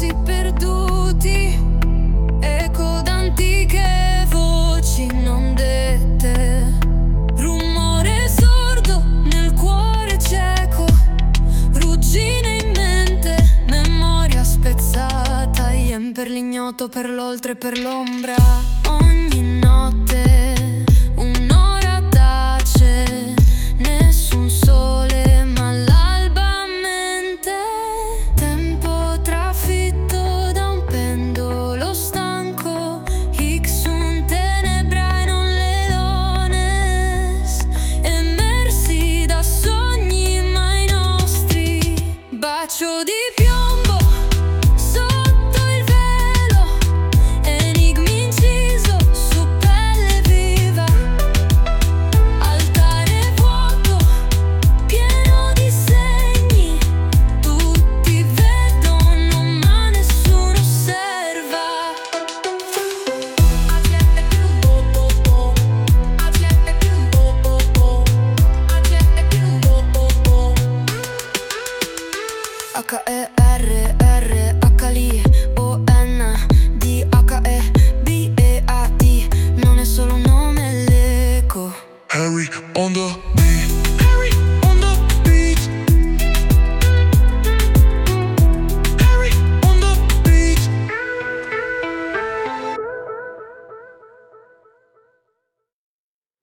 passi perduti, eco d'antiche voci non dette, rumore sordo nel cuore cieco, ruggine in mente, memoria spezzata, iem per l'ignoto, per l'oltre, per l'ombra. Ogni notte un'ora tace, nessun sole ma l'alba mente, tempo trafitto da un pendolo stanco, ixum tenebrae non leones, emersi da sogni mai nostri, bacio di piombo sotto il velo, enigmi inciso su pelle viva, altare vuoto pieno di segni, tutti vedono ma nessuno osserva. Agente più bobo, agente più bobo, agente più bobo. HERA